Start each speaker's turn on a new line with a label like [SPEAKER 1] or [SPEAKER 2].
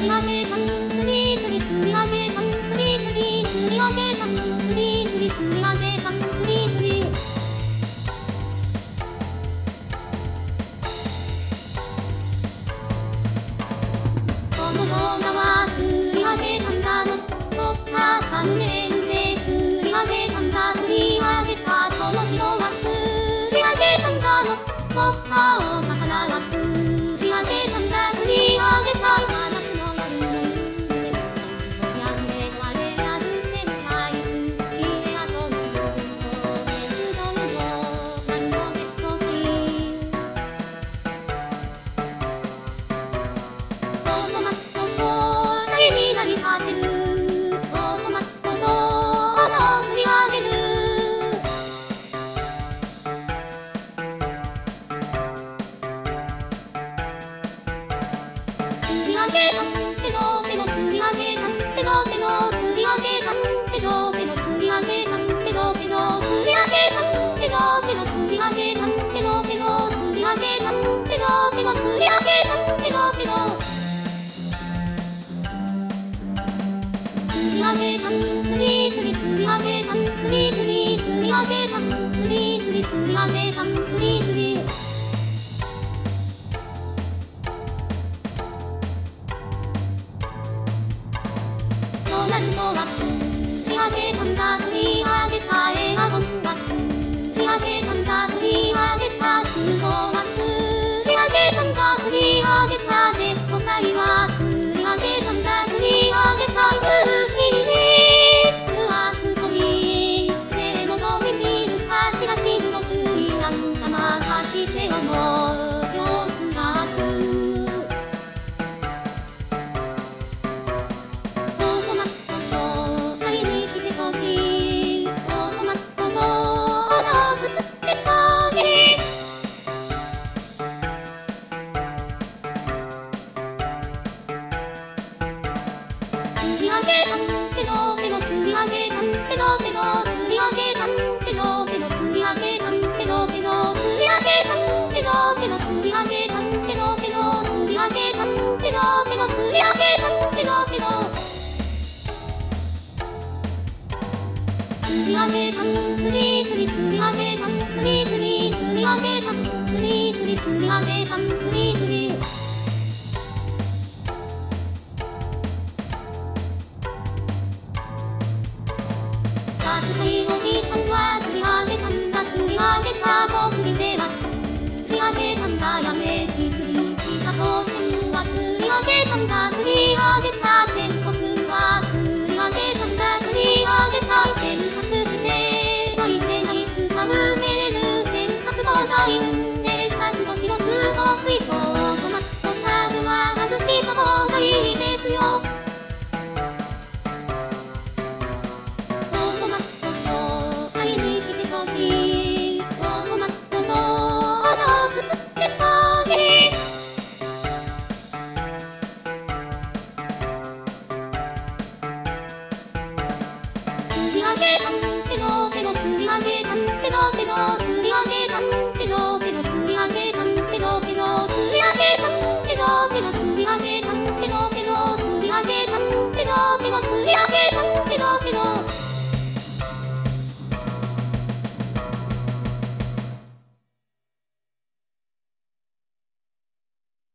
[SPEAKER 1] り上げた釣り釣り釣り上げた釣り釣り釣り上げた釣り釣り釣り上げた釣り釣りこの動画は釣り上げたんだのとった3年で釣り上げたんだ釣り上げたその城は釣り上げたんだのとったお魚は釣り上げたんだ釣り上げた真夏の夜にやめのあれやるせんさいきれあとのしょう鉄道の何の鉄道機オートマットと誰になり果てるオートマットと釣り上げる釣り上げた手の手の釣り上げた手の手の釣り上げた手の手の釣り上げた手の手の釣り上げた手の手の釣り上げた手の手の釣り上げた手の手の釣り上げた手の手の釣り上げた釣り釣り釣り上げた釣り釣り釣り上げた釣り釣り釣り上げた釣り釣りドナルドは釣り上げたんだ釣り上げたエアゴンは釣り上げたんだ釣り上げたシュートは釣り上げたんだ釣り上げたジェット機は釣り上げたんだ釣り上げた空気にはすごい手の上に走らしの釣りランシャマ走って思う様子がある釣り上げた手の手の釣り上げた手の手の釣り上げた手の手の釣り上げた手の手の釣り上げた手の手の釣り上げた手の手の釣り上げた手の手の釣り上げた手の手の釣り上げた釣り釣り釣り上げた釣り釣り釣り上げた釣り釣り釣り上げた釣り釣り釣りおじさんは釣り上げたんだ釣り上げた僕見てます釣り上げたんだやめち釣りした当選は釣り上げたんだ